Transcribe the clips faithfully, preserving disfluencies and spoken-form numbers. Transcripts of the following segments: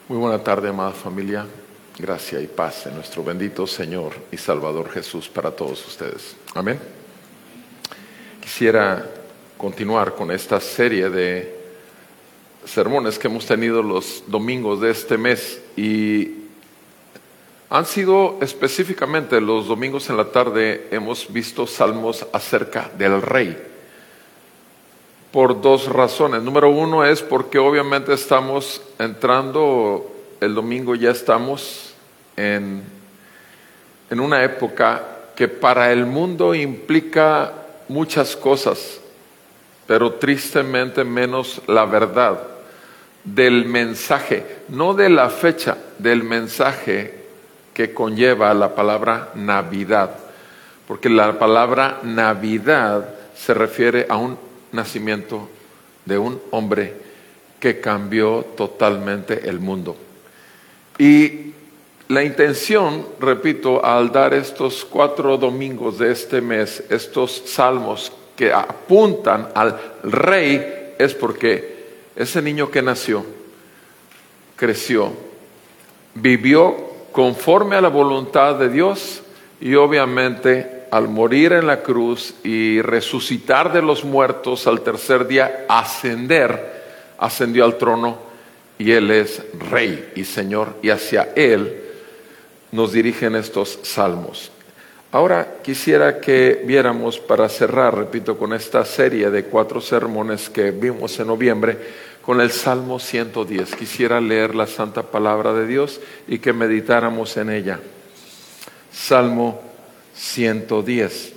Muy buena tarde, amada familia. Gracia y paz en nuestro bendito Señor y Salvador Jesús para todos ustedes. Amén. Quisiera continuar con esta serie de sermones que hemos tenido los domingos de este mes y han sido específicamente los domingos en la tarde. Hemos visto salmos acerca del Rey por dos razones. Número uno es porque obviamente estamos entrando, el domingo ya estamos en, en una época que para el mundo implica muchas cosas, pero tristemente menos la verdad del mensaje, no de la fecha, del mensaje que conlleva la palabra Navidad, porque la palabra Navidad se refiere a un nacimiento de un hombre que cambió totalmente el mundo. Y la intención, repito, al dar estos cuatro domingos de este mes, estos salmos que apuntan al Rey, es porque ese niño que nació, creció, vivió conforme a la voluntad de Dios y obviamente al morir en la cruz y resucitar de los muertos al tercer día, ascender, ascendió al trono y Él es Rey y Señor, y hacia Él nos dirigen estos salmos. Ahora quisiera que viéramos, para cerrar, repito, con esta serie de cuatro sermones que vimos en noviembre, con el Salmo ciento diez. Quisiera leer la santa palabra de Dios y que meditáramos en ella. Salmo ciento diez.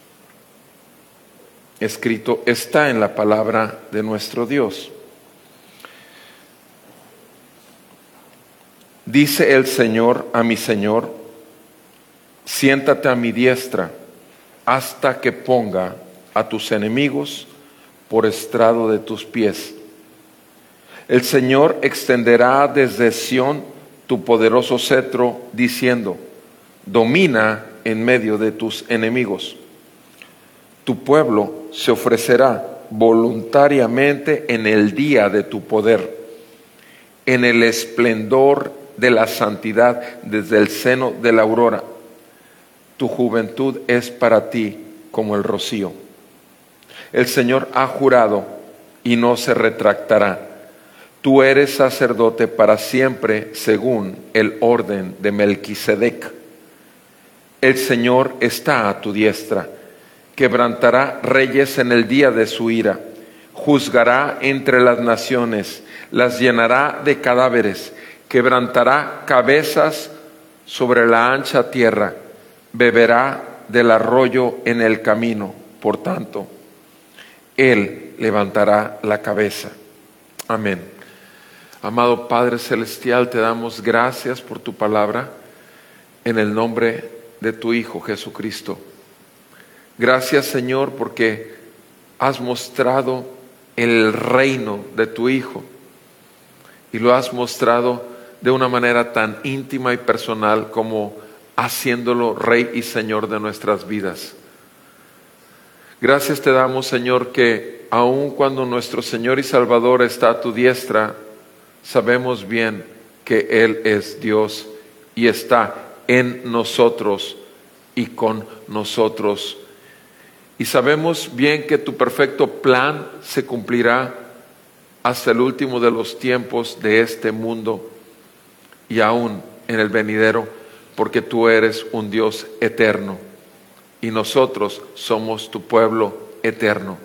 Escrito está en la palabra de nuestro Dios. Dice el Señor a mi Señor: siéntate a mi diestra hasta que ponga a tus enemigos por estrado de tus pies. El Señor extenderá desde Sión tu poderoso cetro, diciendo: domina en medio de tus enemigos. Tu pueblo se ofrecerá voluntariamente en el día de tu poder, en el esplendor de la santidad desde el seno de la aurora. Tu juventud es para ti como el rocío. El Señor ha jurado y no se retractará. Tú eres sacerdote para siempre según el orden de Melquisedec. El Señor está a tu diestra, quebrantará reyes en el día de su ira, juzgará entre las naciones, las llenará de cadáveres, quebrantará cabezas sobre la ancha tierra, beberá del arroyo en el camino, por tanto, Él levantará la cabeza. Amén. Amado Padre Celestial, te damos gracias por tu palabra, en el nombre de tu Hijo Jesucristo. Gracias, Señor, porque has mostrado el reino de tu Hijo y lo has mostrado de una manera tan íntima y personal como haciéndolo Rey y Señor de nuestras vidas. Gracias te damos, Señor, que aun cuando nuestro Señor y Salvador está a tu diestra, sabemos bien que Él es Dios y está en nosotros y con nosotros. Y sabemos bien que tu perfecto plan se cumplirá hasta el último de los tiempos de este mundo y aún en el venidero, porque tú eres un Dios eterno y nosotros somos tu pueblo eterno.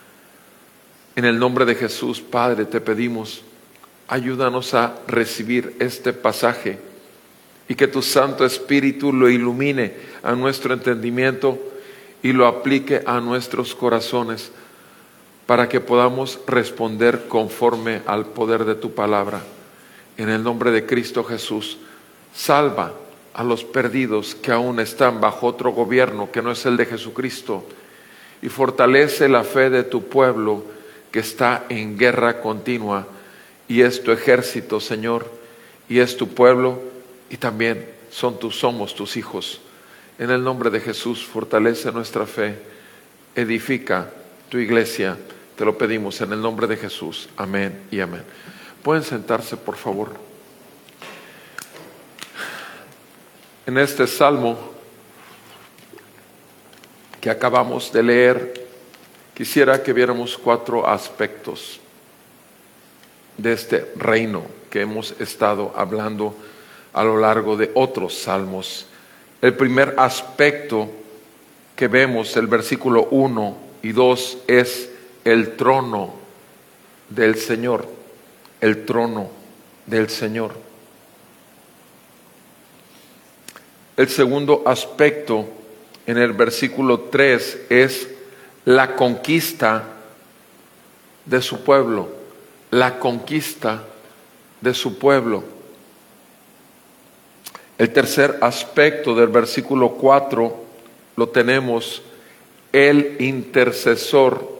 En el nombre de Jesús, Padre, te pedimos, ayúdanos a recibir este pasaje y que tu Santo Espíritu lo ilumine a nuestro entendimiento y lo aplique a nuestros corazones para que podamos responder conforme al poder de tu palabra. En el nombre de Cristo Jesús, salva a los perdidos que aún están bajo otro gobierno que no es el de Jesucristo y fortalece la fe de tu pueblo que está en guerra continua y es tu ejército, Señor, y es tu pueblo y también son tus, somos tus hijos. En el nombre de Jesús, fortalece nuestra fe, edifica tu iglesia, te lo pedimos en el nombre de Jesús. Amén y amén. Pueden sentarse, por favor. En este salmo que acabamos de leer, quisiera que viéramos cuatro aspectos de este reino que hemos estado hablando a lo largo de otros salmos. El primer aspecto que vemos, el versículo uno y dos, es el trono del Señor, el trono del Señor. El segundo aspecto, en el versículo tres, es la conquista de su pueblo, la conquista de su pueblo. El tercer aspecto del versículo cuatro lo tenemos, el intercesor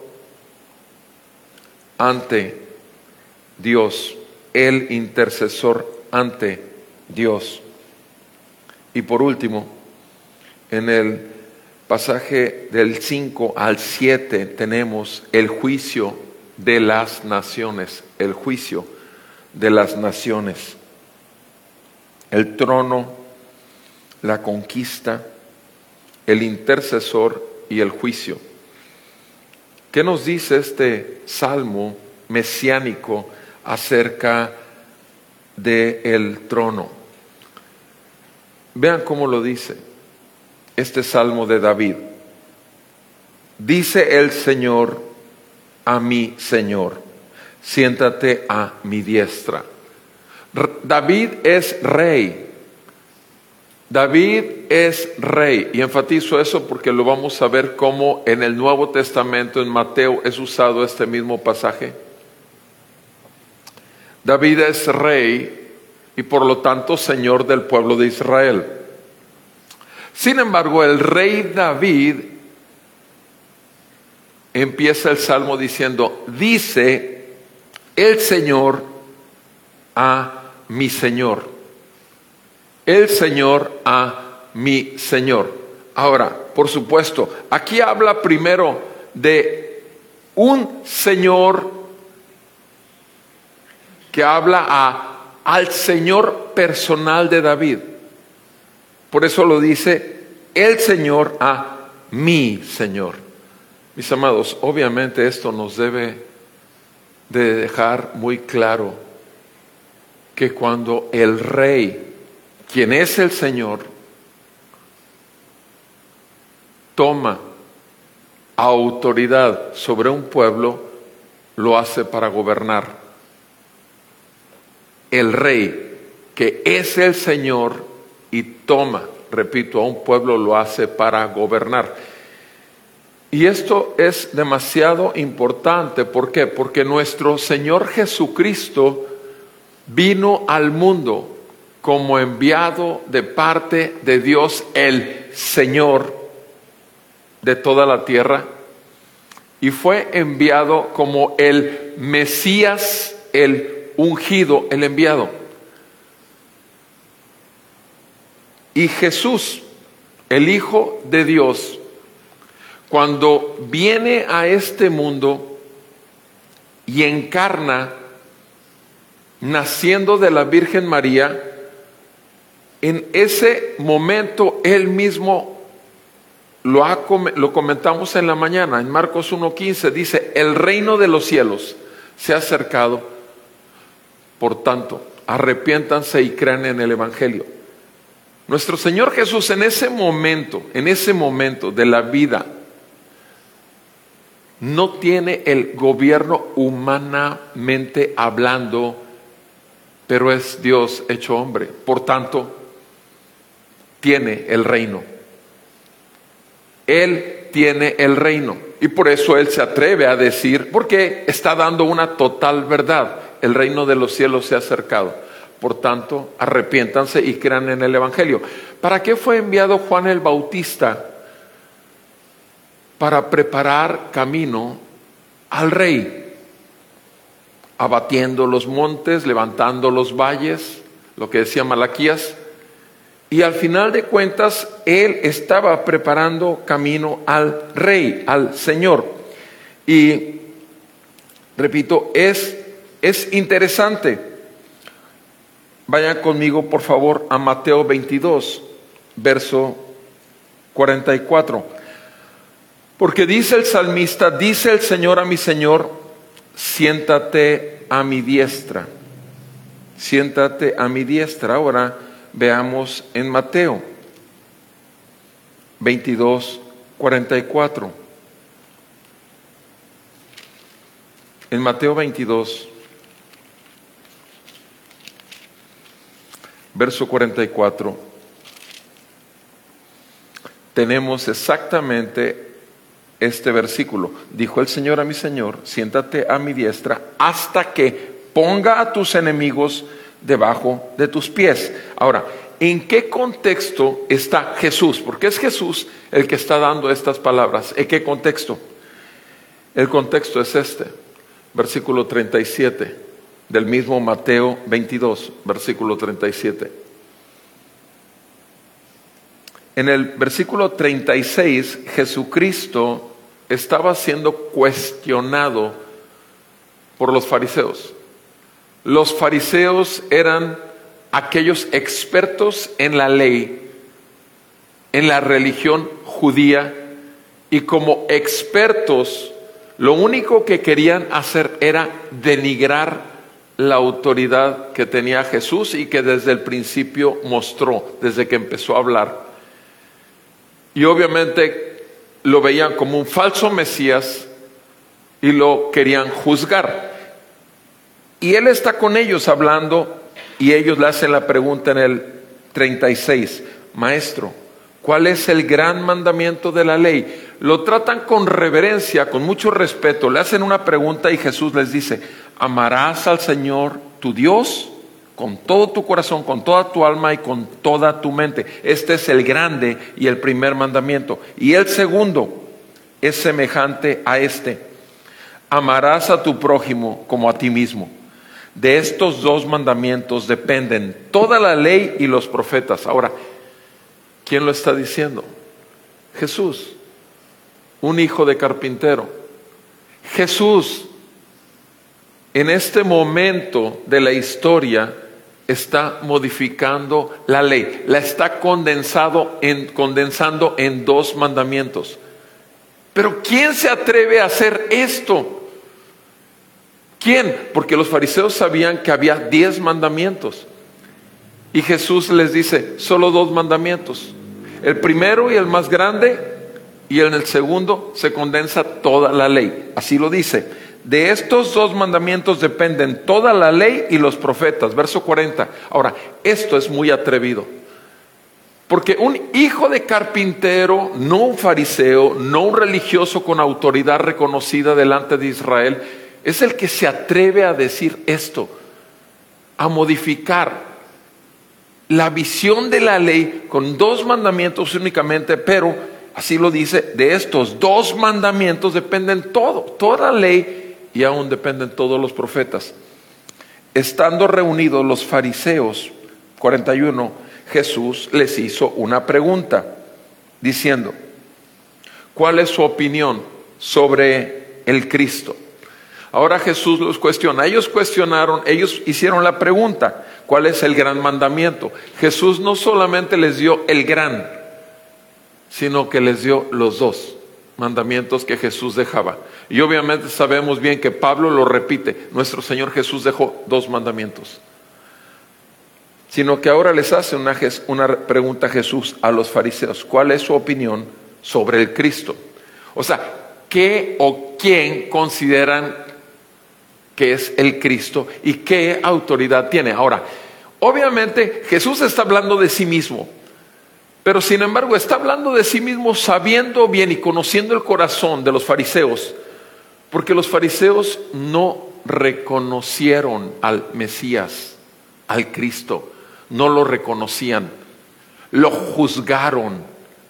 ante Dios, el intercesor ante Dios. Y por último, en el pasaje del cinco al siete tenemos el juicio de las naciones, el juicio de las naciones. El trono, la conquista, el intercesor y el juicio. ¿Qué nos dice este salmo mesiánico acerca del trono? Vean cómo lo dice este salmo de David. Dice el Señor a mi Señor, siéntate a mi diestra. David es rey. David es rey. Y enfatizo eso porque lo vamos a ver cómo en el Nuevo Testamento, en Mateo, es usado este mismo pasaje. David es rey y por lo tanto Señor del pueblo de Israel. Sin embargo, el rey David empieza el salmo diciendo, dice el Señor a mi Señor. El Señor a mi Señor. Ahora, por supuesto, aquí habla primero de un Señor que habla a, al Señor personal de David. Por eso lo dice el Señor a mi Señor. Mis amados, obviamente esto nos debe de dejar muy claro que cuando el Rey, quien es el Señor, toma autoridad sobre un pueblo, lo hace para gobernar. El Rey, que es el Señor y toma, repito, a un pueblo, lo hace para gobernar. Y esto es demasiado importante. ¿Por qué? Porque nuestro Señor Jesucristo vino al mundo como enviado de parte de Dios, el Señor de toda la tierra, y fue enviado como el Mesías, el ungido, el enviado. Y Jesús, el Hijo de Dios, cuando viene a este mundo y encarna, naciendo de la Virgen María, en ese momento Él mismo lo, ha, lo comentamos en la mañana, en Marcos uno quince, dice, el reino de los cielos se ha acercado, por tanto, arrepiéntanse y crean en el Evangelio. Nuestro Señor Jesús en ese momento, en ese momento de la vida, no tiene el gobierno humanamente hablando, pero es Dios hecho hombre. Por tanto, tiene el reino. Él tiene el reino. Y por eso Él se atreve a decir, porque está dando una total verdad. El reino de los cielos se ha acercado. Por tanto, arrepiéntanse y crean en el Evangelio. ¿Para qué fue enviado Juan el Bautista? Para preparar camino al Rey, abatiendo los montes, levantando los valles, lo que decía Malaquías, y al final de cuentas Él estaba preparando camino al Rey, al Señor. Y repito, es, es interesante. Vayan conmigo por favor a Mateo veintidós. verso cuarenta y cuatro. Porque dice el salmista, dice el Señor a mi Señor, siéntate a mi diestra. Siéntate a mi diestra. Ahora veamos en Mateo veintidós, cuarenta y cuatro. En Mateo veintidós, verso cuarenta y cuatro, tenemos exactamente este versículo. Dijo el Señor a mi Señor, siéntate a mi diestra hasta que ponga a tus enemigos debajo de tus pies. Ahora, ¿en qué contexto está Jesús? Porque es Jesús el que está dando estas palabras. ¿En qué contexto? El contexto es este, versículo treinta y siete, del mismo Mateo veintidós, versículo treinta y siete. En el versículo treinta y seis, Jesucristo estaba siendo cuestionado por los fariseos. Los fariseos eran aquellos expertos en la ley, en la religión judía, y como expertos, lo único que querían hacer era denigrar la autoridad que tenía Jesús y que desde el principio mostró, desde que empezó a hablar. Y obviamente lo veían como un falso Mesías y lo querían juzgar. Y él está con ellos hablando y ellos le hacen la pregunta en el treinta y seis, maestro, ¿cuál es el gran mandamiento de la ley? Lo tratan con reverencia, con mucho respeto, le hacen una pregunta y Jesús les dice, amarás al Señor tu Dios con todo tu corazón, con toda tu alma y con toda tu mente. Este es el grande y el primer mandamiento. Y el segundo es semejante a este, amarás a tu prójimo como a ti mismo. De estos dos mandamientos dependen toda la ley y los profetas. Ahora, ¿quién lo está diciendo? Jesús, un hijo de carpintero. Jesús, en este momento de la historia, está modificando la ley, la está condensado en, condensando en dos mandamientos. Pero ¿quién se atreve a hacer esto? ¿Quién? Porque los fariseos sabían que había diez mandamientos. Y Jesús les dice, solo dos mandamientos. El primero y el más grande, y en el segundo se condensa toda la ley. Así lo dice. De estos dos mandamientos dependen toda la ley y los profetas. Verso cuarenta. Ahora, esto es muy atrevido. Porque un hijo de carpintero, no un fariseo, no un religioso con autoridad reconocida delante de Israel, es el que se atreve a decir esto, a modificar la visión de la ley con dos mandamientos únicamente, pero así lo dice, de estos dos mandamientos dependen todo, toda la ley y aún dependen todos los profetas. Estando reunidos los fariseos, cuarenta y uno, Jesús les hizo una pregunta, diciendo, ¿cuál es su opinión sobre el Cristo? Ahora Jesús los cuestiona. Ellos cuestionaron, ellos hicieron la pregunta, ¿cuál es el gran mandamiento? Jesús no solamente les dio el gran, sino que les dio los dos mandamientos que Jesús dejaba. Y obviamente sabemos bien que Pablo lo repite, nuestro Señor Jesús dejó dos mandamientos. Sino que ahora les hace una, una pregunta a Jesús a los fariseos, ¿cuál es su opinión sobre el Cristo? O sea, ¿qué o quién consideran que es el Cristo y qué autoridad tiene? Ahora, obviamente Jesús está hablando de sí mismo, pero sin embargo está hablando de sí mismo sabiendo bien y conociendo el corazón de los fariseos, porque los fariseos no reconocieron al Mesías, al Cristo, no lo reconocían, lo juzgaron.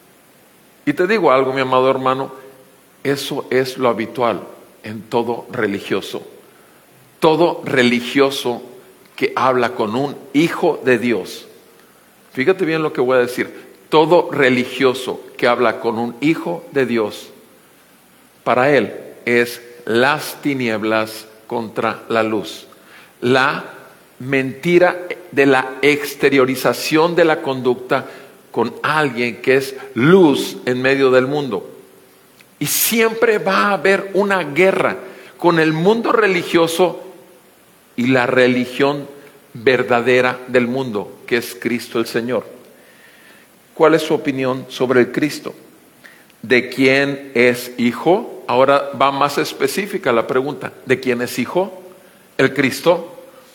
Y te digo algo, mi amado hermano, eso es lo habitual en todo religioso. Todo religioso que habla con un hijo de Dios, fíjate bien lo que voy a decir, todo religioso que habla con un hijo de Dios, para él es las tinieblas contra la luz, la mentira de la exteriorización de la conducta con alguien que es luz en medio del mundo. Y siempre va a haber una guerra con el mundo religioso y la religión verdadera del mundo, que es Cristo el Señor. ¿Cuál es su opinión sobre el Cristo? ¿De quién es hijo? Ahora va más específica la pregunta. ¿De quién es hijo? El Cristo.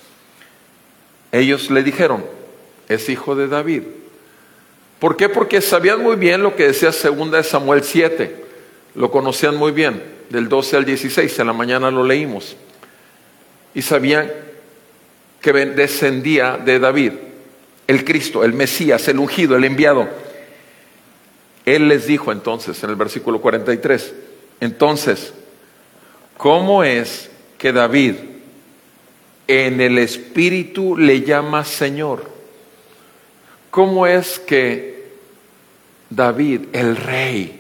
Ellos le dijeron, es hijo de David. ¿Por qué? Porque sabían muy bien lo que decía segunda de Samuel siete. Lo conocían muy bien, del doce al dieciséis, en la mañana lo leímos. Y sabían que descendía de David, el Cristo, el Mesías, el ungido, el enviado. Él les dijo entonces, en el versículo cuarenta y tres, entonces, ¿cómo es que David en el Espíritu le llama Señor? ¿Cómo es que David, el rey,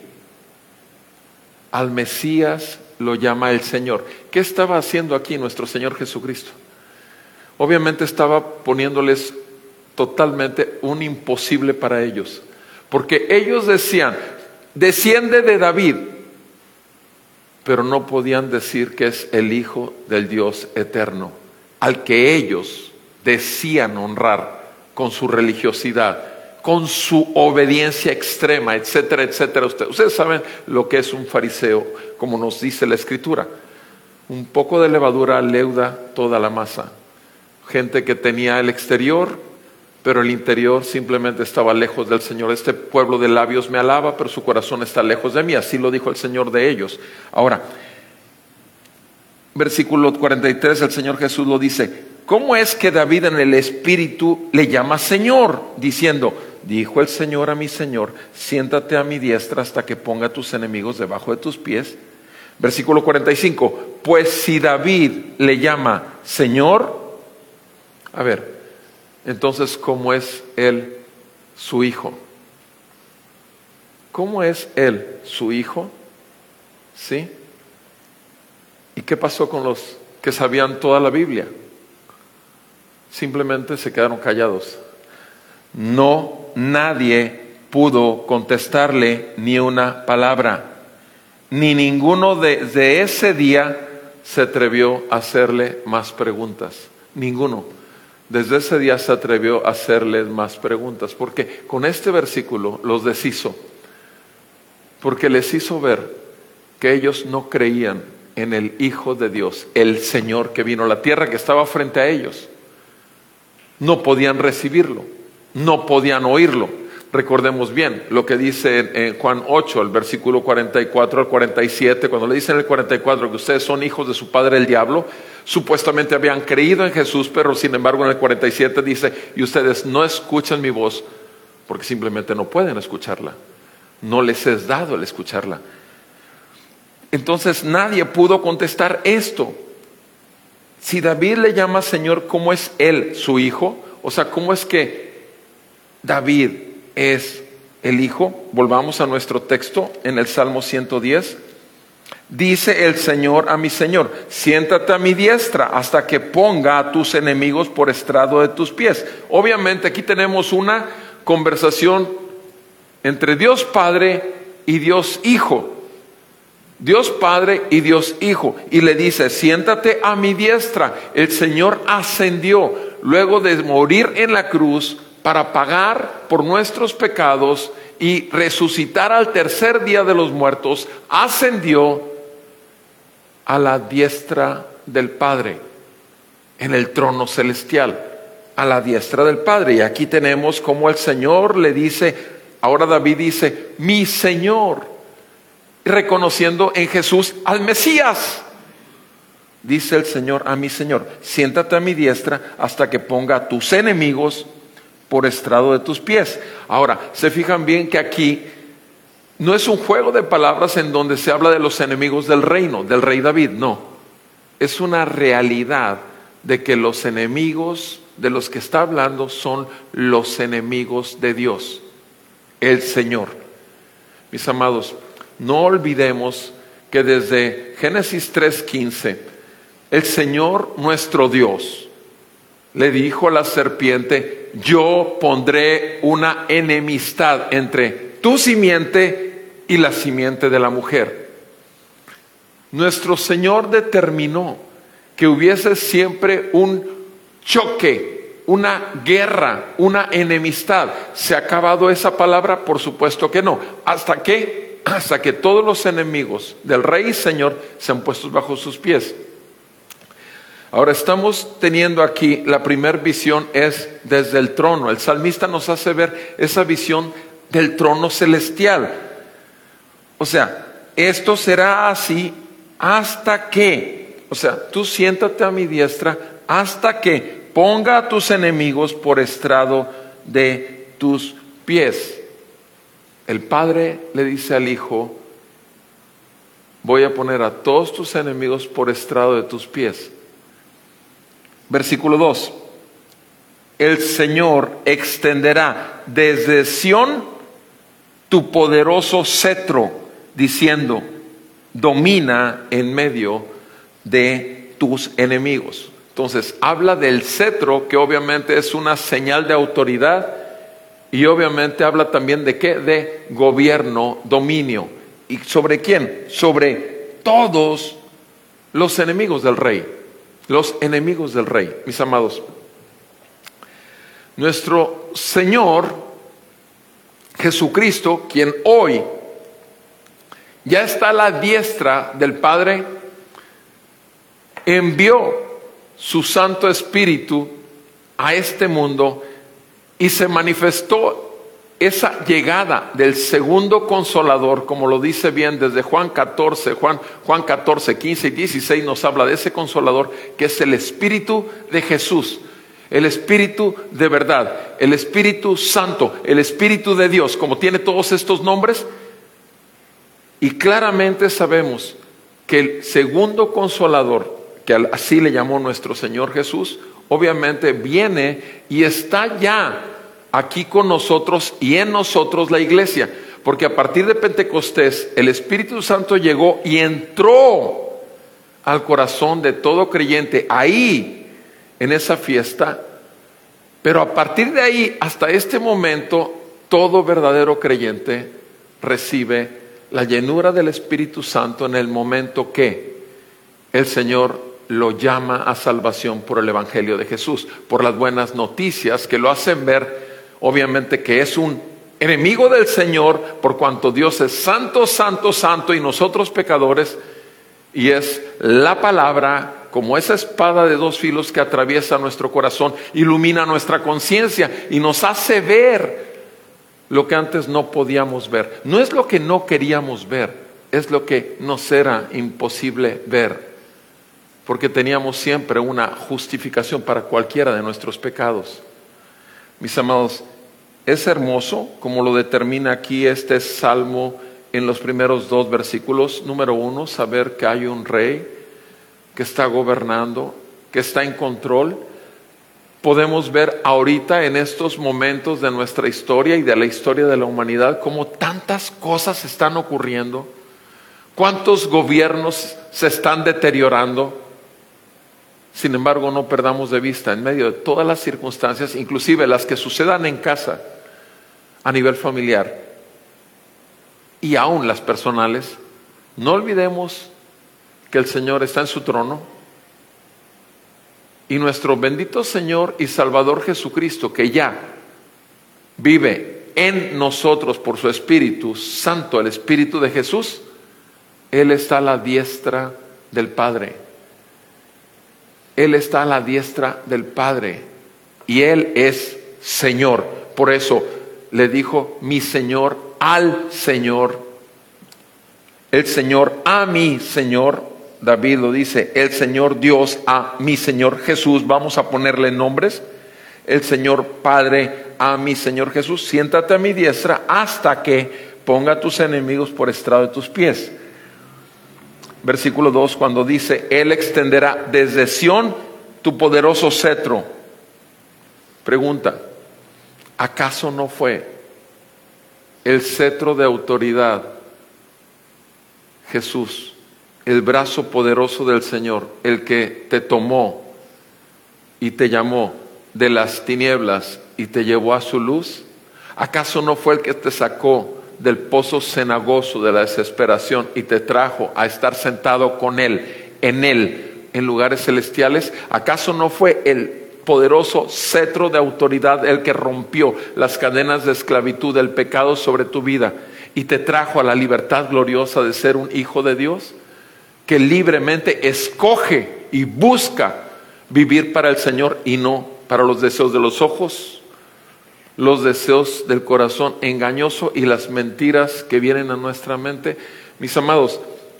al Mesías lo llama el Señor? ¿Qué estaba haciendo aquí nuestro Señor Jesucristo? Obviamente estaba poniéndoles totalmente un imposible para ellos, porque ellos decían, desciende de David, pero no podían decir que es el Hijo del Dios eterno, al que ellos decían honrar con su religiosidad, con su obediencia extrema, etcétera, etcétera. Ustedes, ustedes saben lo que es un fariseo, como nos dice la Escritura. Un poco de levadura leuda toda la masa. Gente que tenía el exterior, pero el interior simplemente estaba lejos del Señor. Este pueblo de labios me alaba, pero su corazón está lejos de mí. Así lo dijo el Señor de ellos. Ahora, versículo cuarenta y tres, el Señor Jesús lo dice. ¿Cómo es que David en el Espíritu le llama Señor? Diciendo, dijo el Señor a mi Señor, siéntate a mi diestra hasta que ponga a tus enemigos debajo de tus pies. Versículo cuarenta y cinco, pues si David le llama Señor, a ver, entonces ¿cómo es él su hijo? ¿Cómo es él su hijo? ¿Sí? ¿Y qué pasó con los que sabían toda la Biblia? Simplemente se quedaron callados. No, nadie pudo contestarle ni una palabra. Ni ninguno de, de ese día se atrevió a hacerle más preguntas. Ninguno. Desde ese día se atrevió a hacerles más preguntas. Porque con este versículo los deshizo. Porque les hizo ver que ellos no creían en el Hijo de Dios, el Señor que vino a la tierra, que estaba frente a ellos. No podían recibirlo, no podían oírlo. Recordemos bien lo que dice en Juan ocho, el versículo cuarenta y cuatro al cuarenta y siete, cuando le dicen en el cuarenta y cuatro que ustedes son hijos de su padre el diablo, supuestamente habían creído en Jesús, pero sin embargo en el cuarenta y siete dice, y ustedes no escuchan mi voz, porque simplemente no pueden escucharla, no les es dado el escucharla. Entonces nadie pudo contestar esto. Si David le llama Señor, ¿cómo es él su hijo? O sea, ¿cómo es que David es el hijo? Volvamos a nuestro texto en el Salmo ciento diez. Dice el Señor a mi Señor, siéntate a mi diestra hasta que ponga a tus enemigos por estrado de tus pies. Obviamente aquí tenemos una conversación entre Dios Padre y Dios Hijo. Dios Padre y Dios Hijo, y le dice, siéntate a mi diestra. El Señor ascendió luego de morir en la cruz para pagar por nuestros pecados y resucitar al tercer día de los muertos. Ascendió a la diestra del Padre, en el trono celestial, a la diestra del Padre. Y aquí tenemos como el Señor le dice, ahora David dice, mi Señor, reconociendo en Jesús al Mesías. Dice el Señor a mi Señor, siéntate a mi diestra hasta que ponga a tus enemigos por estrado de tus pies. Ahora, se fijan bien que aquí no es un juego de palabras en donde se habla de los enemigos del reino, del rey David, no. Es una realidad de que los enemigos de los que está hablando son los enemigos de Dios, el Señor. Mis amados, no olvidemos que desde Génesis tres quince, el Señor nuestro Dios le dijo a la serpiente, dice, yo pondré una enemistad entre tu simiente y la simiente de la mujer. Nuestro Señor determinó que hubiese siempre un choque, una guerra, una enemistad. ¿Se ha acabado esa palabra? Por supuesto que no. ¿Hasta qué? Hasta que todos los enemigos del Rey y Señor sean puestos bajo sus pies. Ahora estamos teniendo aquí, la primera visión es desde el trono. El salmista nos hace ver esa visión del trono celestial. O sea, esto será así hasta que, o sea, tú siéntate a mi diestra hasta que ponga a tus enemigos por estrado de tus pies. El Padre le dice al Hijo, voy a poner a todos tus enemigos por estrado de tus pies. Versículo dos. El Señor extenderá desde Sión tu poderoso cetro, diciendo, domina en medio de tus enemigos. Entonces, habla del cetro, que obviamente es una señal de autoridad, y obviamente habla también de qué, de gobierno, dominio. ¿Y sobre quién? Sobre todos los enemigos del rey. Los enemigos del rey, mis amados. Nuestro Señor Jesucristo, quien hoy ya está a la diestra del Padre, envió su Santo Espíritu a este mundo y se manifestó esa llegada del segundo Consolador, como lo dice bien desde Juan catorce, Juan, Juan catorce, quince y dieciséis nos habla de ese Consolador que es el Espíritu de Jesús, el Espíritu de verdad, el Espíritu Santo, el Espíritu de Dios, como tiene todos estos nombres. Y claramente sabemos que el segundo Consolador, que así le llamó nuestro Señor Jesús, obviamente viene y está ya aquí con nosotros y en nosotros la iglesia, porque a partir de Pentecostés el Espíritu Santo llegó y entró al corazón de todo creyente ahí en esa fiesta, pero a partir de ahí hasta este momento todo verdadero creyente recibe la llenura del Espíritu Santo en el momento que el Señor lo llama a salvación por el Evangelio de Jesús, por las buenas noticias que lo hacen ver obviamente que es un enemigo del Señor, por cuanto Dios es santo, santo, santo y nosotros pecadores, y es la palabra como esa espada de dos filos que atraviesa nuestro corazón, ilumina nuestra conciencia y nos hace ver lo que antes no podíamos ver. No es lo que no queríamos ver, es lo que nos era imposible ver, porque teníamos siempre una justificación para cualquiera de nuestros pecados. Mis amados, es hermoso como lo determina aquí este salmo en los primeros dos versículos. Número uno, saber que hay un rey que está gobernando, que está en control. Podemos ver ahorita en estos momentos de nuestra historia y de la historia de la humanidad cómo tantas cosas están ocurriendo, cuántos gobiernos se están deteriorando. Sin embargo, no perdamos de vista en medio de todas las circunstancias, inclusive las que sucedan en casa, a nivel familiar y aún las personales, no olvidemos que el Señor está en su trono y nuestro bendito Señor y Salvador Jesucristo, que ya vive en nosotros por su Espíritu Santo, el Espíritu de Jesús, Él está a la diestra del Padre. Él está a la diestra del Padre y Él es Señor. Por eso le dijo mi Señor al Señor, el Señor a mi Señor. David lo dice, el Señor Dios a mi Señor Jesús. Vamos a ponerle nombres. El Señor Padre a mi Señor Jesús. Siéntate a mi diestra hasta que ponga a tus enemigos por estrado de tus pies. Versículo dos, cuando dice, Él extenderá desde Sión tu poderoso cetro. Pregunta, ¿acaso no fue el cetro de autoridad Jesús, el brazo poderoso del Señor, el que te tomó y te llamó de las tinieblas y te llevó a su luz? ¿Acaso no fue el que te sacó del pozo cenagoso de la desesperación y te trajo a estar sentado con Él, en Él, en lugares celestiales? ¿Acaso no fue el poderoso cetro de autoridad el que rompió las cadenas de esclavitud del pecado sobre tu vida y te trajo a la libertad gloriosa de ser un hijo de Dios, que libremente escoge y busca vivir para el Señor y no para los deseos de los ojos, los deseos del corazón engañoso y las mentiras que vienen a nuestra mente? Mis amados,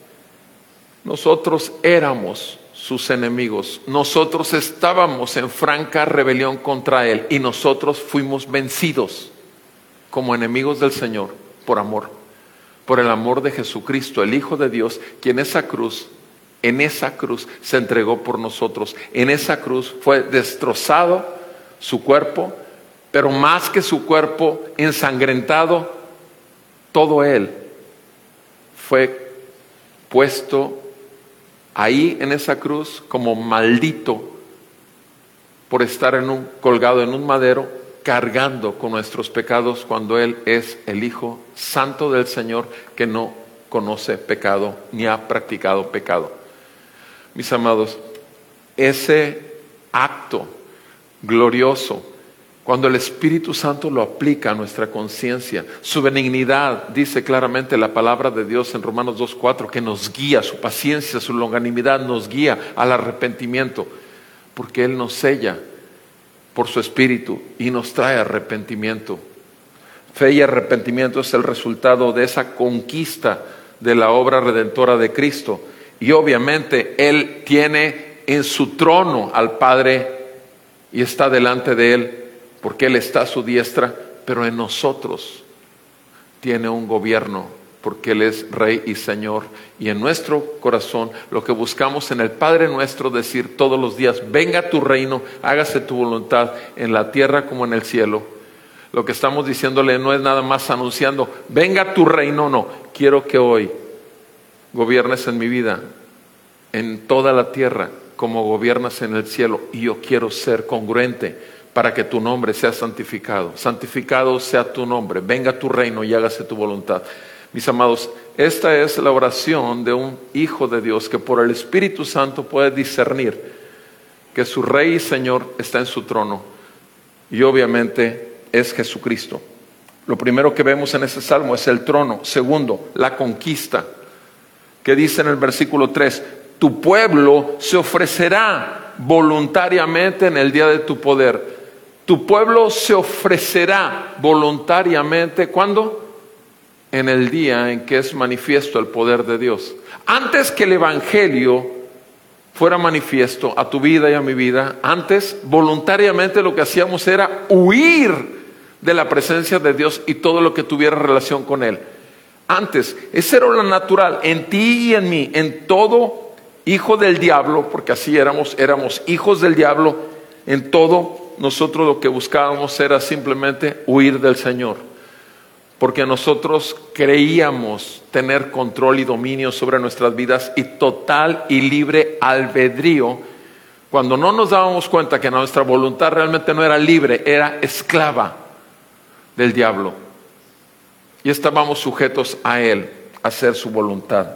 nosotros éramos sus enemigos, nosotros estábamos en franca rebelión contra Él y nosotros fuimos vencidos como enemigos del Señor por amor, por el amor de Jesucristo, el Hijo de Dios, quien esa cruz, en esa cruz se entregó por nosotros. En esa cruz fue destrozado su cuerpo, pero más que su cuerpo ensangrentado, todo Él fue puesto ahí en esa cruz como maldito por estar en un, colgado en un madero, cargando con nuestros pecados, cuando Él es el Hijo Santo del Señor, que no conoce pecado ni ha practicado pecado. Mis amados, ese acto glorioso, cuando el Espíritu Santo lo aplica a nuestra conciencia, su benignidad, dice claramente la palabra de Dios en Romanos dos cuatro, que nos guía, su paciencia, su longanimidad nos guía al arrepentimiento, porque Él nos sella por su Espíritu y nos trae arrepentimiento. Fe y arrepentimiento es el resultado de esa conquista de la obra redentora de Cristo. Y obviamente Él tiene en su trono al Padre y está delante de Él, porque Él está a su diestra, pero en nosotros tiene un gobierno, porque Él es Rey y Señor. Y en nuestro corazón lo que buscamos en el Padre nuestro, decir todos los días: venga tu reino, hágase tu voluntad en la tierra como en el cielo. Lo que estamos diciéndole no es nada más anunciando venga tu reino, no, quiero que hoy gobiernes en mi vida, en toda la tierra como gobiernas en el cielo, y yo quiero ser congruente para que tu nombre sea santificado. Santificado sea tu nombre, venga tu reino y hágase tu voluntad. Mis amados, esta es la oración de un hijo de Dios que por el Espíritu Santo puede discernir que su Rey y Señor está en su trono, y obviamente es Jesucristo. Lo primero que vemos en ese salmo es el trono. Segundo, la conquista, que dice en el versículo tres: tu pueblo se ofrecerá voluntariamente en el día de tu poder. Tu pueblo se ofrecerá voluntariamente, ¿cuándo? En el día en que es manifiesto el poder de Dios. Antes que el Evangelio fuera manifiesto a tu vida y a mi vida, antes voluntariamente lo que hacíamos era huir de la presencia de Dios y todo lo que tuviera relación con Él. Antes, ese era lo natural en ti y en mí, en todo hijo del diablo, porque así éramos, éramos hijos del diablo. En todo nosotros lo que buscábamos era simplemente huir del Señor, porque nosotros creíamos tener control y dominio sobre nuestras vidas y total y libre albedrío, cuando no nos dábamos cuenta que nuestra voluntad realmente no era libre, era esclava del diablo, y estábamos sujetos a él, a hacer su voluntad.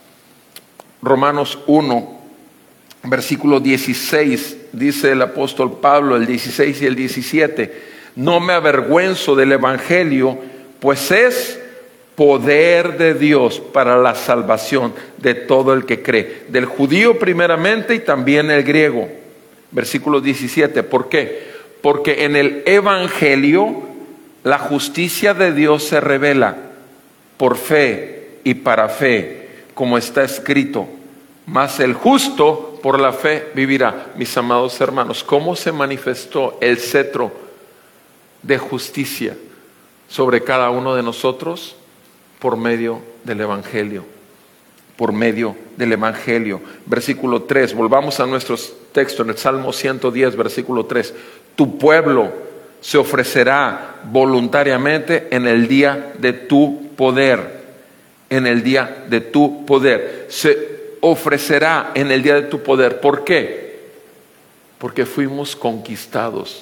Romanos uno, versículo dieciséis, dice el apóstol Pablo, el dieciséis y el diecisiete: no me avergüenzo del Evangelio, pues es poder de Dios para la salvación de todo el que cree, del judío primeramente y también el griego. Versículo diecisiete, ¿por qué? Porque en el Evangelio la justicia de Dios se revela por fe y para fe, como está escrito: mas el justo por la fe vivirá. Mis amados hermanos, ¿cómo se manifestó el cetro de justicia sobre cada uno de nosotros? Por medio del Evangelio, por medio del Evangelio. Versículo tres, volvamos a nuestro texto en el Salmo ciento diez, versículo tres: tu pueblo se ofrecerá voluntariamente en el día de tu poder, en el día de tu poder, se ofrecerá en el día de tu poder. ¿Por qué? Porque fuimos conquistados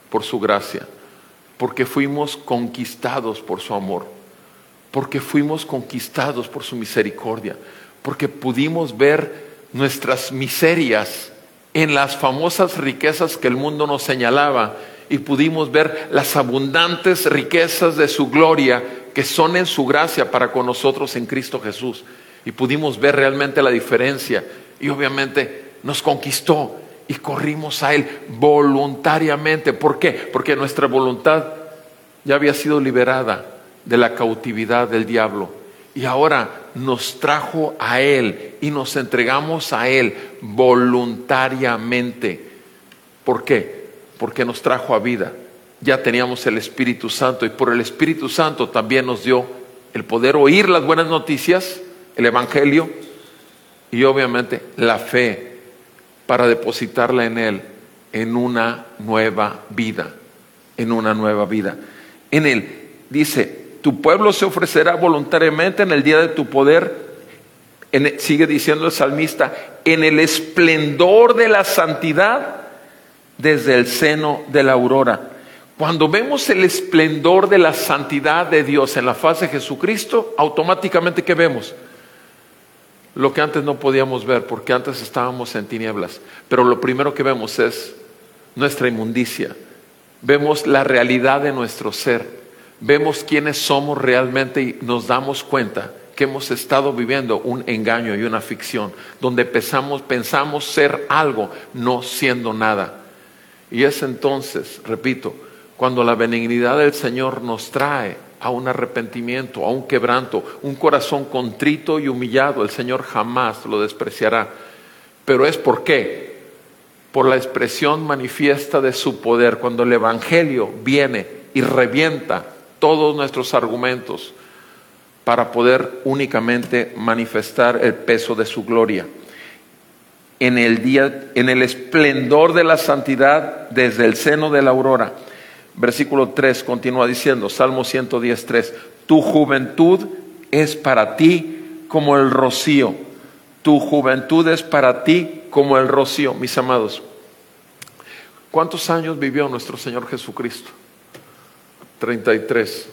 por su gracia, porque fuimos conquistados por su amor, porque fuimos conquistados por su misericordia, porque pudimos ver nuestras miserias en las famosas riquezas que el mundo nos señalaba, y pudimos ver las abundantes riquezas de su gloria que son en su gracia para con nosotros en Cristo Jesús, y pudimos ver realmente la diferencia, y obviamente nos conquistó y corrimos a Él voluntariamente. ¿Por qué? Porque nuestra voluntad ya había sido liberada de la cautividad del diablo, y ahora nos trajo a Él y nos entregamos a Él voluntariamente. ¿Por qué? Porque nos trajo a vida. Ya teníamos el Espíritu Santo, y por el Espíritu Santo también nos dio el poder oír las buenas noticias, el Evangelio, y obviamente la fe para depositarla en Él, en una nueva vida, en una nueva vida. En Él dice: tu pueblo se ofrecerá voluntariamente en el día de tu poder. En, sigue diciendo el salmista, en el esplendor de la santidad desde el seno de la aurora. Cuando vemos el esplendor de la santidad de Dios en la faz de Jesucristo, automáticamente ¿qué vemos? Lo que antes no podíamos ver, porque antes estábamos en tinieblas. Pero lo primero que vemos es nuestra inmundicia. Vemos la realidad de nuestro ser. Vemos quiénes somos realmente, y nos damos cuenta que hemos estado viviendo un engaño y una ficción, donde pensamos, pensamos ser algo, no siendo nada. Y es entonces, repito, cuando la benignidad del Señor nos trae a un arrepentimiento, a un quebranto, un corazón contrito y humillado, el Señor jamás lo despreciará. Pero es ¿por qué? Por la expresión manifiesta de su poder, cuando el Evangelio viene y revienta todos nuestros argumentos para poder únicamente manifestar el peso de su gloria. En el día, en el esplendor de la santidad desde el seno de la aurora. Versículo tres continúa diciendo, Salmo ciento diez, tres, tu juventud es para ti como el rocío. Tu juventud es para ti como el rocío. Mis amados, ¿cuántos años vivió nuestro Señor Jesucristo? treinta y tres.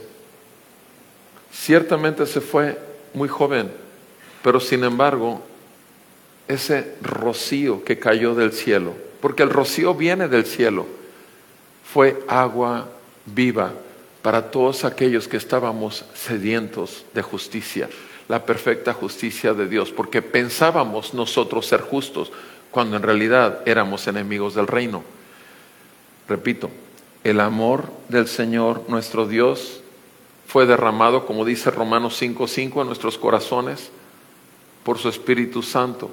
Ciertamente se fue muy joven, pero sin embargo, ese rocío que cayó del cielo, porque el rocío viene del cielo, fue agua viva para todos aquellos que estábamos sedientos de justicia, la perfecta justicia de Dios, porque pensábamos nosotros ser justos, cuando en realidad éramos enemigos del reino. Repito, el amor del Señor nuestro Dios fue derramado, como dice Romanos cinco cinco, en nuestros corazones por su Espíritu Santo.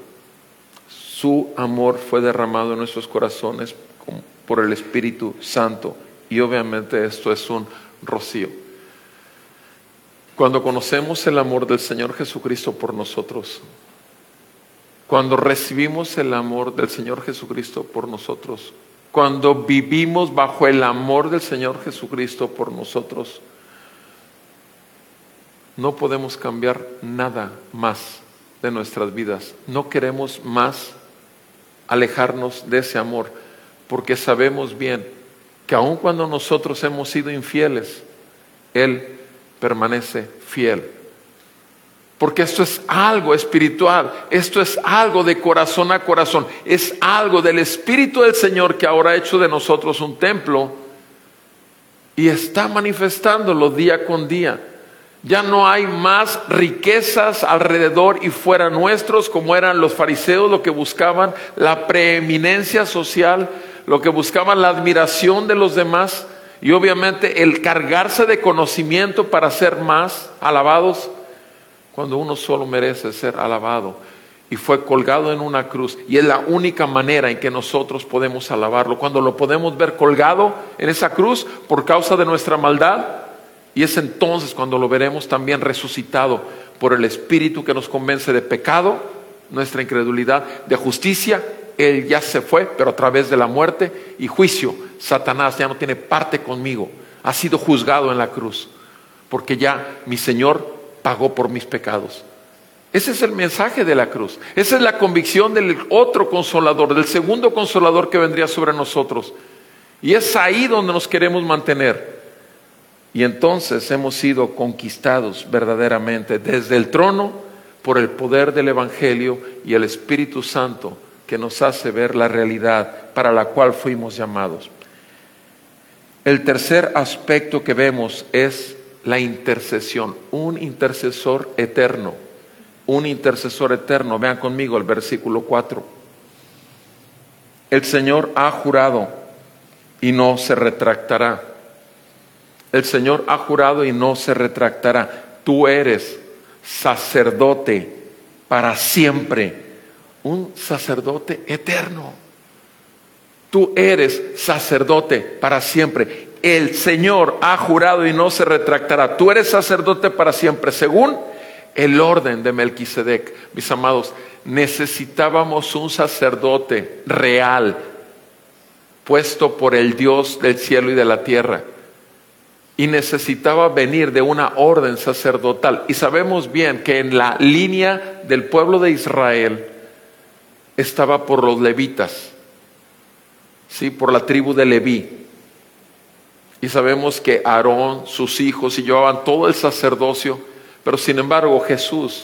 Su amor fue derramado en nuestros corazones por el Espíritu Santo. Y obviamente esto es un rocío. Cuando conocemos el amor del Señor Jesucristo por nosotros, cuando recibimos el amor del Señor Jesucristo por nosotros, cuando vivimos bajo el amor del Señor Jesucristo por nosotros, no podemos cambiar nada más de nuestras vidas. No queremos más alejarnos de ese amor, porque sabemos bien que aun cuando nosotros hemos sido infieles, Él permanece fiel. Porque esto es algo espiritual, esto es algo de corazón a corazón, es algo del Espíritu del Señor que ahora ha hecho de nosotros un templo y está manifestándolo día con día. Ya no hay más riquezas alrededor y fuera nuestros, como eran los fariseos, lo que buscaban la preeminencia social, lo que buscaban la admiración de los demás y obviamente el cargarse de conocimiento para ser más alabados, cuando uno solo merece ser alabado. Y fue colgado en una cruz, y es la única manera en que nosotros podemos alabarlo, cuando lo podemos ver colgado en esa cruz por causa de nuestra maldad. Y es entonces cuando lo veremos también resucitado por el Espíritu que nos convence de pecado, nuestra incredulidad, de justicia. Él ya se fue, pero a través de la muerte y juicio. Satanás ya no tiene parte conmigo, ha sido juzgado en la cruz, porque ya mi Señor pagó por mis pecados. Ese es el mensaje de la cruz. Esa es la convicción del otro consolador, del segundo consolador que vendría sobre nosotros. Y es ahí donde nos queremos mantener. Y entonces hemos sido conquistados verdaderamente desde el trono por el poder del Evangelio y el Espíritu Santo que nos hace ver la realidad para la cual fuimos llamados. El tercer aspecto que vemos es la intercesión, un intercesor eterno, un intercesor eterno. Vean conmigo el versículo cuatro. El Señor ha jurado y no se retractará. El Señor ha jurado y no se retractará. Tú eres sacerdote para siempre, un sacerdote eterno. Tú eres sacerdote para siempre. El Señor ha jurado y no se retractará. Tú eres sacerdote para siempre, según el orden de Melquisedec. Mis amados, necesitábamos un sacerdote real, puesto por el Dios del cielo y de la tierra. Y necesitaba venir de una orden sacerdotal. Y sabemos bien que en la línea del pueblo de Israel estaba por los levitas, ¿sí? Por la tribu de Leví. Y sabemos que Aarón, sus hijos, y llevaban todo el sacerdocio. Pero sin embargo Jesús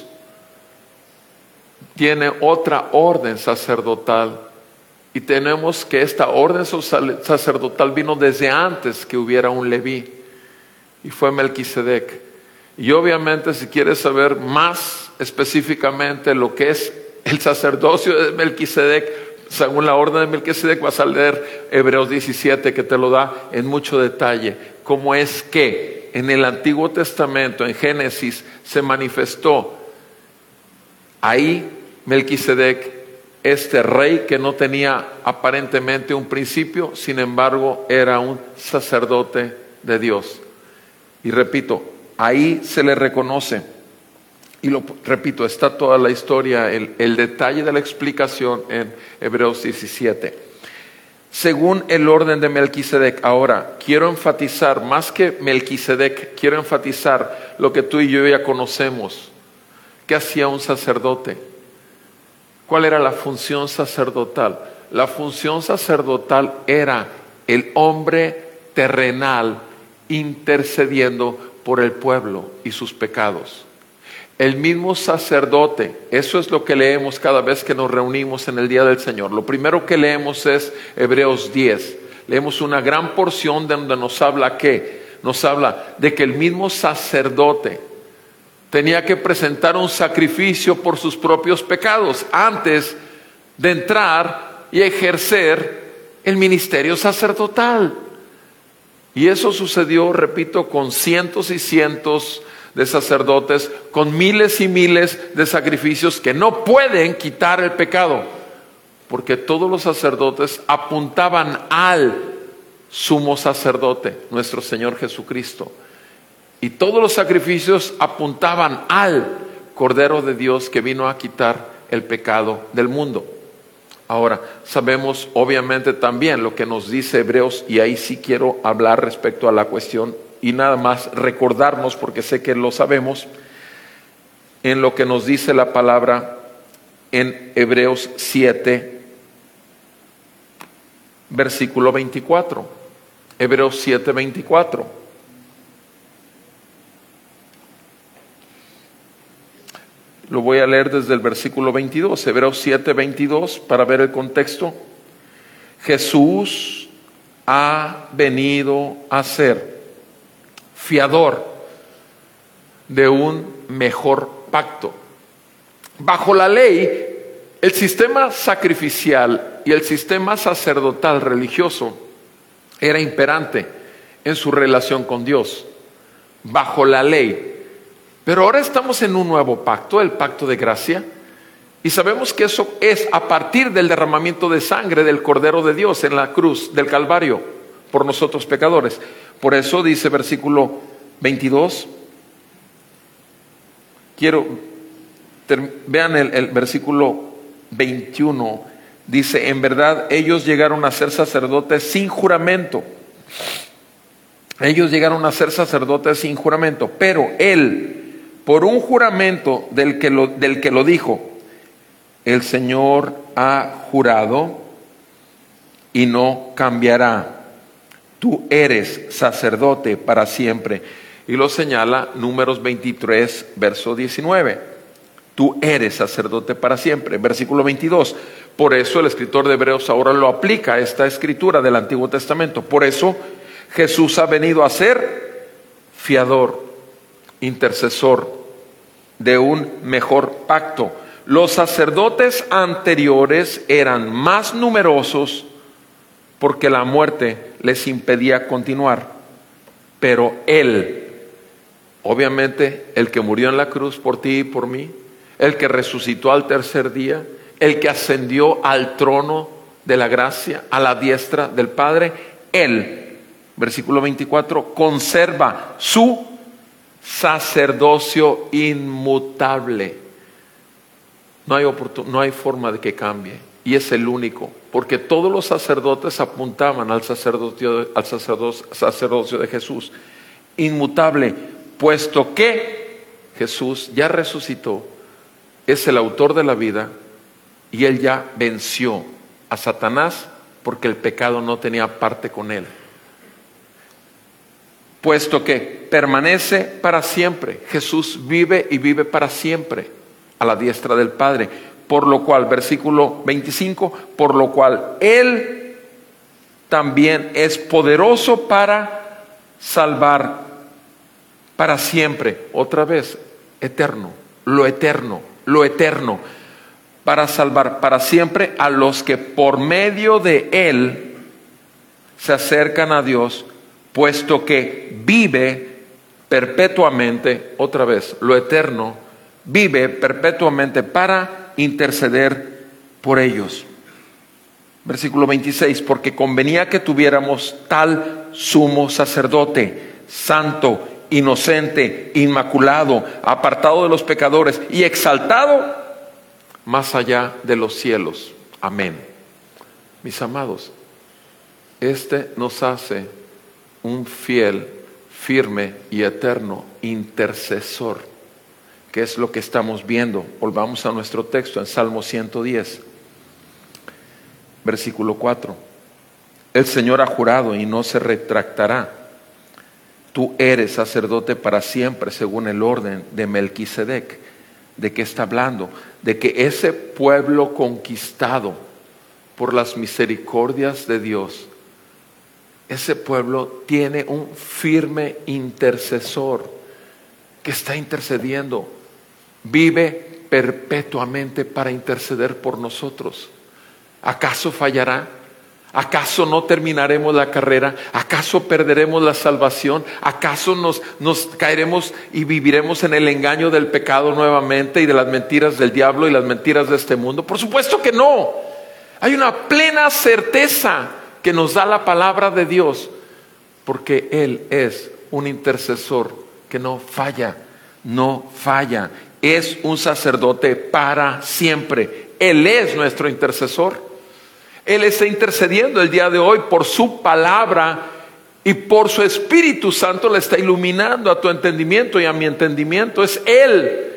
tiene otra orden sacerdotal. Y tenemos que esta orden sacerdotal vino desde antes que hubiera un Leví. Y fue Melquisedec. Y obviamente, si quieres saber más específicamente lo que es el sacerdocio de Melquisedec, según la orden de Melquisedec, vas a leer Hebreos diecisiete, que te lo da en mucho detalle. Cómo es que en el Antiguo Testamento, en Génesis, se manifestó ahí Melquisedec, este rey que no tenía aparentemente un principio, sin embargo era un sacerdote de Dios. Y repito, ahí se le reconoce, y lo repito, está toda la historia, el, el detalle de la explicación en Hebreos diecisiete. Según el orden de Melquisedec. Ahora, quiero enfatizar, más que Melquisedec, quiero enfatizar lo que tú y yo ya conocemos. ¿Qué hacía un sacerdote? ¿Cuál era la función sacerdotal? La función sacerdotal era el hombre terrenal intercediendo por el pueblo y sus pecados. El mismo sacerdote, eso es lo que leemos cada vez que nos reunimos en el día del Señor. Lo primero que leemos es Hebreos diez. Leemos una gran porción donde nos habla que, nos habla de que el mismo sacerdote tenía que presentar un sacrificio por sus propios pecados antes de entrar y ejercer el ministerio sacerdotal. Y eso sucedió, repito, con cientos y cientos de sacerdotes, con miles y miles de sacrificios que no pueden quitar el pecado, porque todos los sacerdotes apuntaban al sumo sacerdote, nuestro Señor Jesucristo. Y todos los sacrificios apuntaban al Cordero de Dios que vino a quitar el pecado del mundo. Ahora, sabemos obviamente también lo que nos dice Hebreos, y ahí sí quiero hablar respecto a la cuestión y nada más recordarnos, porque sé que lo sabemos, en lo que nos dice la palabra en Hebreos siete, versículo veinticuatro. Hebreos siete, veinticuatro. Lo voy a leer desde el versículo veintidós, Hebreos siete, veintidós, para ver el contexto. Jesús ha venido a ser fiador de un mejor pacto. Bajo la ley, el sistema sacrificial y el sistema sacerdotal religioso era imperante en su relación con Dios, bajo la ley. Pero ahora estamos en un nuevo pacto, el pacto de gracia, y sabemos que eso es a partir del derramamiento de sangre del Cordero de Dios en la cruz del Calvario por nosotros pecadores. Por eso dice versículo veintidós, quiero, ter, vean el, el versículo veintiuno, dice: en verdad ellos llegaron a ser sacerdotes sin juramento. Ellos llegaron a ser sacerdotes sin juramento, pero Él, por un juramento del que lo, del que lo dijo, el Señor ha jurado y no cambiará. tú eres sacerdote para siempre. Y lo señala Números veintitrés, verso diecinueve. Tú eres sacerdote para siempre. Versículo veintidós. Por eso el escritor de Hebreos ahora lo aplica a esta escritura del Antiguo Testamento. Por eso Jesús ha venido a ser fiador, intercesor de un mejor pacto. Los sacerdotes anteriores eran más numerosos porque la muerte les impedía continuar. Pero Él, obviamente el que murió en la cruz por ti y por mí, el que resucitó al tercer día, el que ascendió al trono de la gracia, a la diestra del Padre, Él, versículo veinticuatro, conserva su sacerdocio inmutable. No hay oportun- no hay forma de que cambie. Y es el único, porque todos los sacerdotes apuntaban al sacerdocio, al sacerdocio, sacerdocio de Jesús. Inmutable, puesto que Jesús ya resucitó, es el autor de la vida y Él ya venció a Satanás porque el pecado no tenía parte con Él. Puesto que permanece para siempre, Jesús vive y vive para siempre a la diestra del Padre. Por lo cual, versículo veinticinco, por lo cual Él también es poderoso para salvar para siempre, otra vez, eterno, lo eterno, lo eterno, para salvar para siempre a los que por medio de Él se acercan a Dios, puesto que vive perpetuamente, otra vez, lo eterno, vive perpetuamente para interceder por ellos. Versículo veintiséis, porque convenía que tuviéramos tal sumo sacerdote, santo, inocente, inmaculado, apartado de los pecadores y exaltado más allá de los cielos. Amén. Mis amados, este nos hace un fiel, firme y eterno intercesor, que es lo que estamos viendo. Volvamos a nuestro texto en Salmo ciento diez, versículo cuatro. El Señor ha jurado y no se retractará. Tú eres sacerdote para siempre según el orden de Melquisedec. ¿De qué está hablando? De que ese pueblo conquistado por las misericordias de Dios, ese pueblo tiene un firme intercesor que está intercediendo. Vive perpetuamente para interceder por nosotros. ¿Acaso fallará? ¿Acaso no terminaremos la carrera? ¿Acaso perderemos la salvación? ¿Acaso nos, nos caeremos y viviremos en el engaño del pecado nuevamente y de las mentiras del diablo y las mentiras de este mundo? Por supuesto que no. Hay una plena certeza que nos da la palabra de Dios, porque Él es un intercesor que no falla, no falla. Es un sacerdote para siempre. Él es nuestro intercesor. Él está intercediendo el día de hoy por su palabra y por su Espíritu Santo le está iluminando a tu entendimiento y a mi entendimiento. Es Él.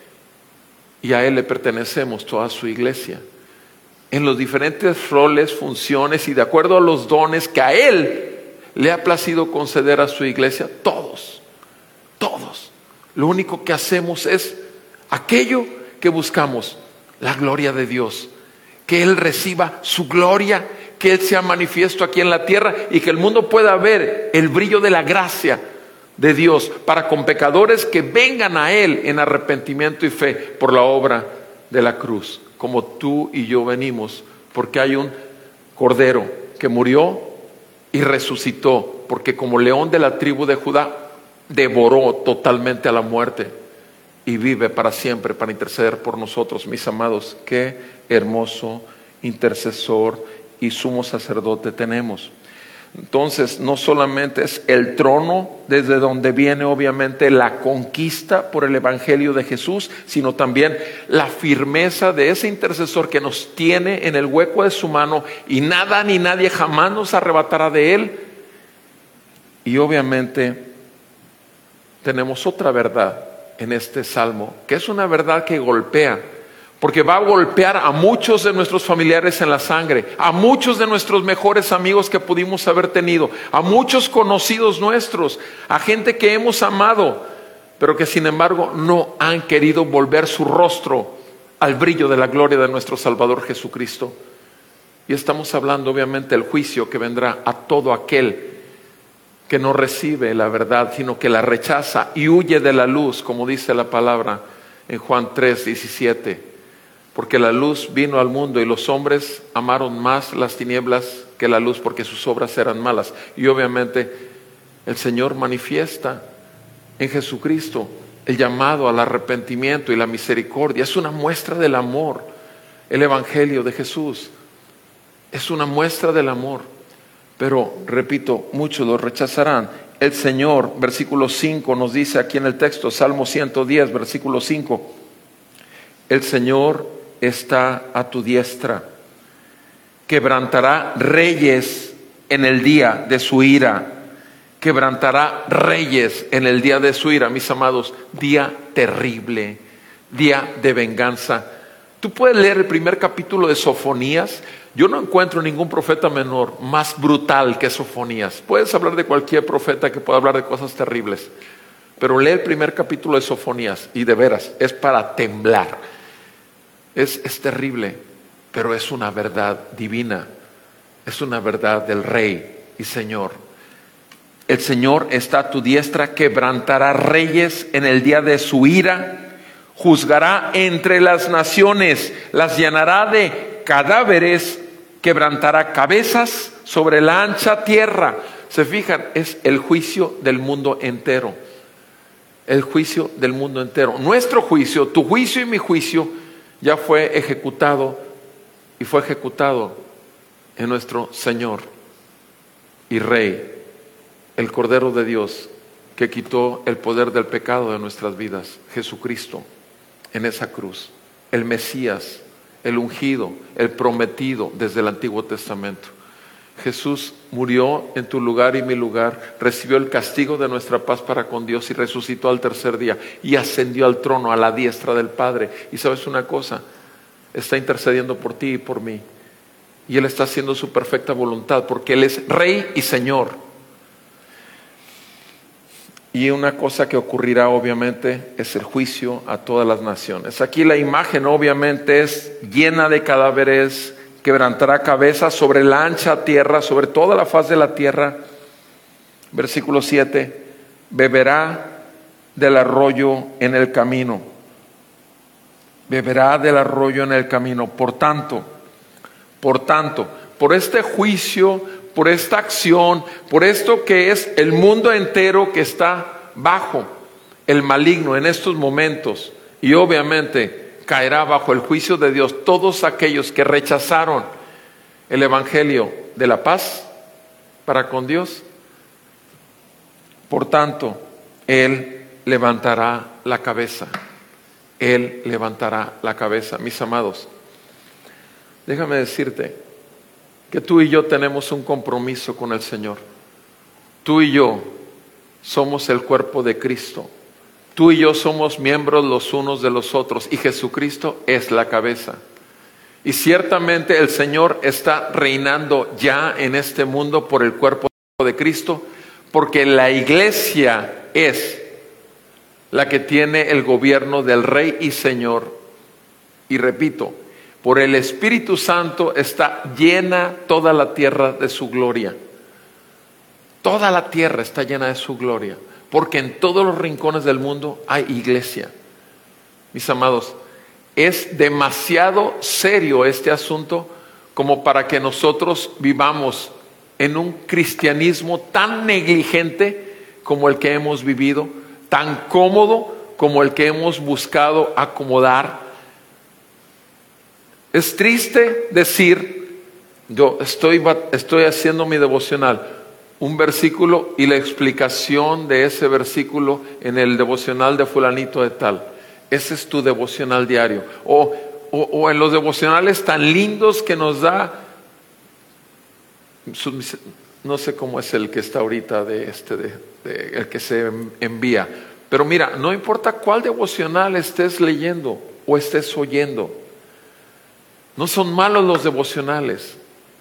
Y a Él le pertenecemos, toda su iglesia, en los diferentes roles, funciones y de acuerdo a los dones que a Él le ha placido conceder a su iglesia. Todos, todos. Lo único que hacemos es aquello que buscamos, la gloria de Dios. Que Él reciba su gloria, que Él sea manifiesto aquí en la tierra y que el mundo pueda ver el brillo de la gracia de Dios para con pecadores que vengan a Él en arrepentimiento y fe por la obra de la cruz, como tú y yo venimos, porque hay un Cordero que murió y resucitó, porque como león de la tribu de Judá devoró totalmente a la muerte y vive para siempre para interceder por nosotros. Mis amados, qué hermoso intercesor y sumo sacerdote tenemos. Entonces, no solamente es el trono desde donde viene obviamente la conquista por el Evangelio de Jesús, sino también la firmeza de ese intercesor que nos tiene en el hueco de su mano y nada ni nadie jamás nos arrebatará de Él. Y obviamente tenemos otra verdad en este salmo, que es una verdad que golpea, Porque va a golpear a muchos de nuestros familiares en la sangre, a muchos de nuestros mejores amigos que pudimos haber tenido, a muchos conocidos nuestros, a gente que hemos amado, pero que sin embargo no han querido volver su rostro al brillo de la gloria de nuestro Salvador Jesucristo. Y estamos hablando obviamente del juicio que vendrá a todo aquel que no recibe la verdad, sino que la rechaza y huye de la luz, como dice la palabra en Juan tres diecisiete. Porque la luz vino al mundo y los hombres amaron más las tinieblas que la luz, porque sus obras eran malas. Y obviamente el Señor manifiesta en Jesucristo el llamado al arrepentimiento y la misericordia. Es una muestra del amor. El Evangelio de Jesús es una muestra del amor. Pero, repito, muchos lo rechazarán. El Señor, versículo cinco, nos dice aquí en el texto, Salmo ciento diez, versículo cinco. El Señor está a tu diestra, quebrantará reyes en el día de su ira, quebrantará reyes en el día de su ira, mis amados, día terrible, día de venganza. Tú puedes leer el primer capítulo de Sofonías. Yo no encuentro ningún profeta menor más brutal que Sofonías. Puedes hablar de cualquier profeta que pueda hablar de cosas terribles, pero lee el primer capítulo de Sofonías y de veras es para temblar. Es, es terrible, pero es una verdad divina, es una verdad del Rey y Señor. El Señor está a tu diestra, quebrantará reyes en el día de su ira, juzgará entre las naciones, las llenará de cadáveres, quebrantará cabezas sobre la ancha tierra. Se fijan, es el juicio del mundo entero, el juicio del mundo entero. Nuestro juicio, tu juicio y mi juicio, ya fue ejecutado y fue ejecutado en nuestro Señor y Rey, el Cordero de Dios, que quitó el poder del pecado de nuestras vidas, Jesucristo, en esa cruz, el Mesías, el ungido, el prometido desde el Antiguo Testamento. Jesús murió en tu lugar y mi lugar, recibió el castigo de nuestra paz para con Dios y resucitó al tercer día y ascendió al trono a la diestra del Padre. Y sabes una cosa, está intercediendo por ti y por mí. Y Él está haciendo su perfecta voluntad porque Él es Rey y Señor. Y una cosa que ocurrirá obviamente es el juicio a todas las naciones. Aquí la imagen obviamente es llena de cadáveres, quebrantará cabezas sobre la ancha tierra, sobre toda la faz de la tierra. Versículo siete, beberá del arroyo en el camino. Beberá del arroyo en el camino. Por tanto, por tanto, por este juicio, por esta acción, por esto que es el mundo entero que está bajo el maligno en estos momentos, y obviamente caerá bajo el juicio de Dios todos aquellos que rechazaron el evangelio de la paz para con Dios. Por tanto, Él levantará la cabeza. Él levantará la cabeza. Mis amados, déjame decirte que tú y yo tenemos un compromiso con el Señor. Tú y yo somos el cuerpo de Cristo. Tú y yo somos miembros los unos de los otros y Jesucristo es la cabeza. Y ciertamente el Señor está reinando ya en este mundo por el cuerpo de Cristo, porque la iglesia es la que tiene el gobierno del Rey y Señor. Y repito, por el Espíritu Santo está llena toda la tierra de su gloria. Toda la tierra está llena de su gloria. Porque en todos los rincones del mundo hay iglesia. Mis amados, es demasiado serio este asunto como para que nosotros vivamos en un cristianismo tan negligente como el que hemos vivido, tan cómodo como el que hemos buscado acomodar. Es triste decir, yo estoy, estoy haciendo mi devocional, un versículo y la explicación de ese versículo en el devocional de fulanito de tal. Ese es tu devocional diario. O, o, o en los devocionales tan lindos que nos da, no sé cómo es el que está ahorita de este, de, de, el que se envía. Pero mira, no importa cuál devocional estés leyendo o estés oyendo, No son malos los devocionales,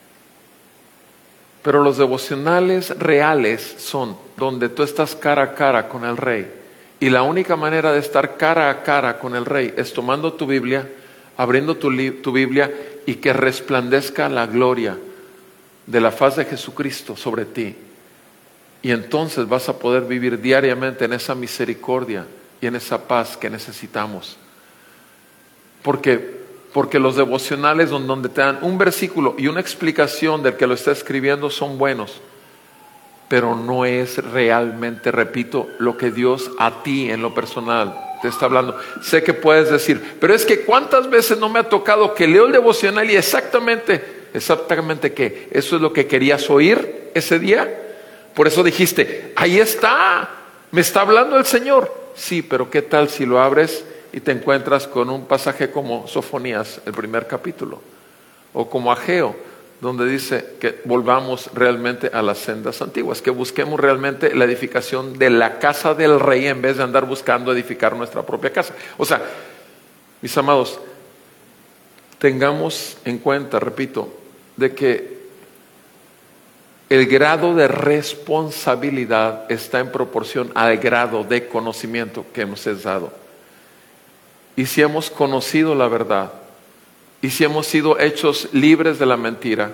pero los devocionales reales son donde tú estás cara a cara con el Rey. Y la única manera de estar cara a cara con el Rey es tomando tu Biblia, abriendo tu, tu Biblia y que resplandezca la gloria de la faz de Jesucristo sobre ti. Y entonces vas a poder vivir diariamente en esa misericordia y en esa paz que necesitamos. Porque, porque los devocionales donde te dan un versículo y una explicación del que lo está escribiendo son buenos, pero no es realmente, repito, lo que Dios a ti en lo personal te está hablando. Sé que puedes decir, pero es que ¿cuántas veces no me ha tocado que leo el devocional y exactamente, exactamente qué? ¿Eso es lo que querías oír ese día? Por eso dijiste, ahí está, me está hablando el Señor. Sí, pero ¿qué tal si lo abres y te encuentras con un pasaje como Sofonías, el primer capítulo? O como Ageo, donde dice que volvamos realmente a las sendas antiguas, que busquemos realmente la edificación de la casa del Rey en vez de andar buscando edificar nuestra propia casa. O sea, mis amados, tengamos en cuenta, repito, de que el grado de responsabilidad está en proporción al grado de conocimiento que nos es dado. Y si hemos conocido la verdad, y si hemos sido hechos libres de la mentira,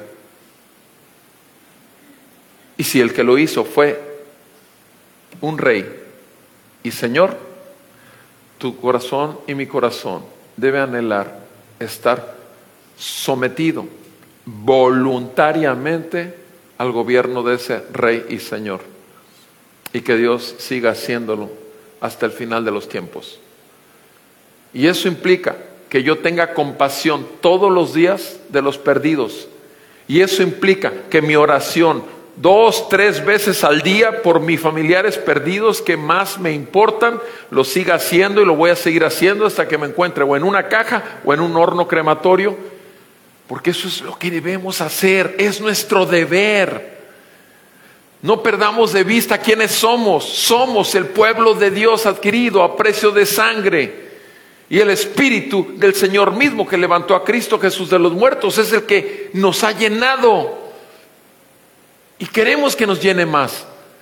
y si el que lo hizo fue un rey y Señor, tu corazón y mi corazón debe anhelar estar sometido voluntariamente al gobierno de ese rey y Señor, y que Dios siga haciéndolo hasta el final de los tiempos. Y eso implica que yo tenga compasión todos los días de los perdidos. Y eso implica que mi oración dos, tres veces al día por mis familiares perdidos que más me importan, lo siga haciendo y lo voy a seguir haciendo hasta que me encuentre o en una caja o en un horno crematorio. Porque eso es lo que debemos hacer, es nuestro deber. No perdamos de vista quiénes somos. Somos el pueblo de Dios adquirido a precio de sangre. Y el Espíritu del Señor mismo que levantó a Cristo Jesús de los muertos es el que nos ha llenado. Y queremos que nos llene más.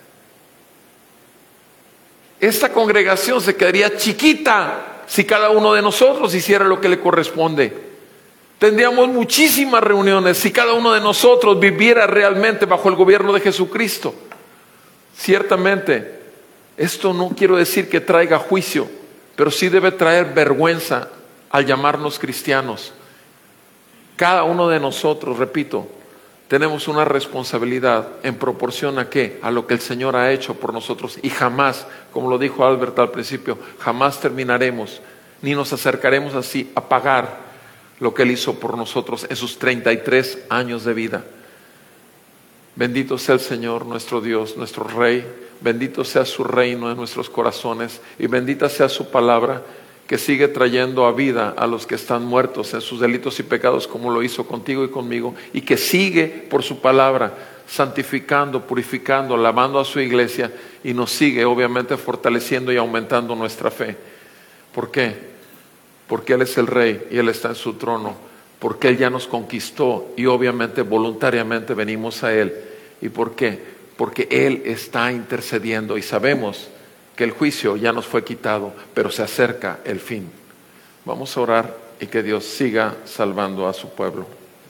Esta congregación se quedaría chiquita si cada uno de nosotros hiciera lo que le corresponde. Tendríamos muchísimas reuniones si cada uno de nosotros viviera realmente bajo el gobierno de Jesucristo. Ciertamente, esto no quiero decir que traiga juicio, pero sí debe traer vergüenza al llamarnos cristianos. Cada uno de nosotros, repito, tenemos una responsabilidad en proporción a qué, a lo que el Señor ha hecho por nosotros, y jamás, como lo dijo Albert al principio, jamás terminaremos ni nos acercaremos así a pagar lo que Él hizo por nosotros en sus treinta y tres años de vida. Bendito sea el Señor, nuestro Dios, nuestro Rey. Bendito sea su reino en nuestros corazones y bendita sea su palabra que sigue trayendo a vida a los que están muertos en sus delitos y pecados, como lo hizo contigo y conmigo, y que sigue por su palabra santificando, purificando, lavando a su iglesia, y nos sigue obviamente fortaleciendo y aumentando nuestra fe. ¿Por qué? Porque Él es el Rey y Él está en su trono, porque Él ya nos conquistó y obviamente voluntariamente venimos a Él. ¿Y por qué? Porque Él está intercediendo y sabemos que el juicio ya nos fue quitado, pero se acerca el fin. Vamos a orar y que Dios siga salvando a su pueblo.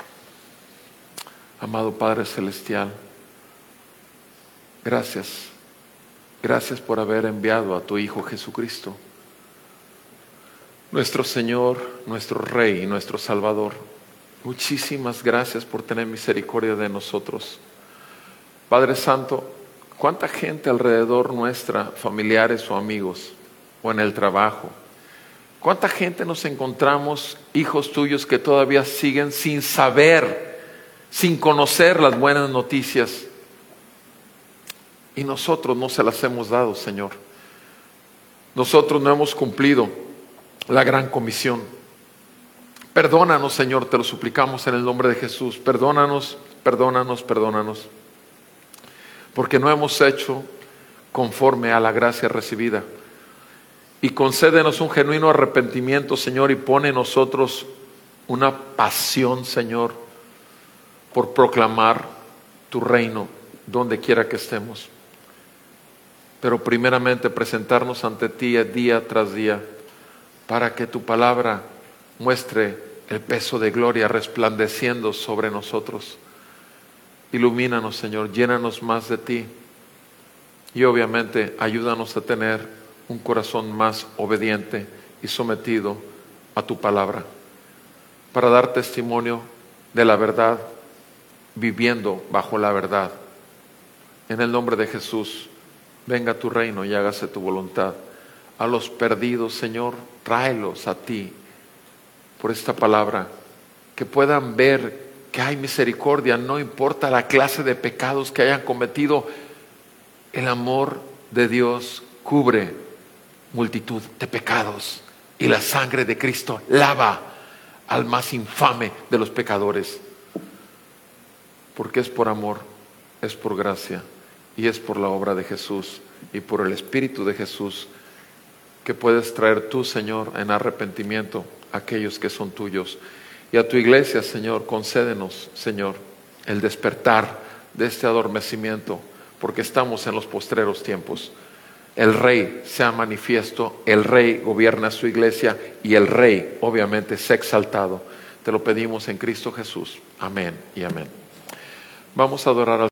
Amado Padre Celestial, gracias. Gracias por haber enviado a tu Hijo Jesucristo, nuestro Señor, nuestro Rey y nuestro Salvador. Muchísimas gracias por tener misericordia de nosotros. Padre Santo, ¿cuánta gente alrededor nuestra, familiares o amigos, o en el trabajo? ¿Cuánta gente nos encontramos, hijos tuyos, que todavía siguen sin saber, sin conocer las buenas noticias? Y nosotros no se las hemos dado, Señor. Nosotros no hemos cumplido la gran comisión. Perdónanos, Señor, te lo suplicamos en el nombre de Jesús. Perdónanos, perdónanos, perdónanos. Porque no hemos hecho conforme a la gracia recibida. Y concédenos un genuino arrepentimiento, Señor, y pone en nosotros una pasión, Señor, por proclamar tu reino donde quiera que estemos. Pero primeramente presentarnos ante ti día tras día para que tu palabra muestre el peso de gloria resplandeciendo sobre nosotros. Ilumínanos, Señor, llénanos más de ti y obviamente ayúdanos a tener un corazón más obediente y sometido a tu palabra para dar testimonio de la verdad, viviendo bajo la verdad. En el nombre de Jesús, venga tu reino y hágase tu voluntad. A los perdidos, Señor, tráelos a ti por esta palabra, que puedan ver que hay misericordia, no importa la clase de pecados que hayan cometido. El amor de Dios cubre multitud de pecados y la sangre de Cristo lava al más infame de los pecadores, porque es por amor, es por gracia y es por la obra de Jesús y por el Espíritu de Jesús que puedes traer tú, Señor, en arrepentimiento a aquellos que son tuyos. Y a tu iglesia, Señor, concédenos, Señor, el despertar de este adormecimiento, porque estamos en los postreros tiempos. El Rey sea manifiesto, el Rey gobierna su iglesia y el Rey, obviamente, sea exaltado. Te lo pedimos en Cristo Jesús. Amén y amén. Vamos a adorar al